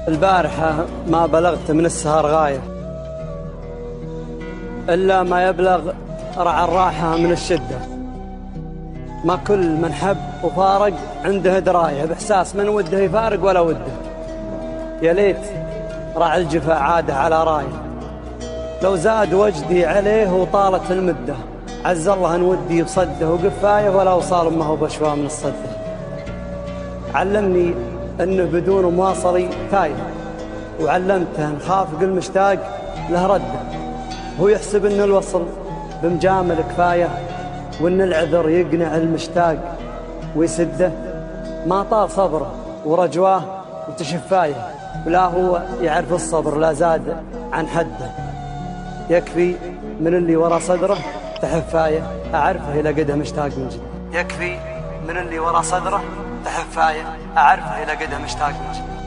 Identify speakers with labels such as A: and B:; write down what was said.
A: البارحة ما بلغت من السهر غاية إلا ما يبلغ رعى الراحة من الشدة. ما كل من حب وفارق عنده دراية بإحساس من وده يفارق ولا وده. يا ليت رعى الجفا عاده على راية، لو زاد وجدي عليه وطالت المدة. عز الله ان ودي بصده وقفايه ولا وصال ما هو بشوى من الصده. علمني انه بدون مواصلي تايه، وعلمته ان خافق المشتاق له رده. هو يحسب ان الوصل بمجامل كفايه، وان العذر يقنع المشتاق ويسده. ما طال صبره ورجواه وتشفايه، ولا هو يعرف الصبر لا زاد عن حده. يكفي من اللي ورا صدره تحفايه، أعرفه إلى قده مشتاق من جد. يكفي من اللي ورا صدره تحفايه، أعرفه إلى قده مشتاق من جد.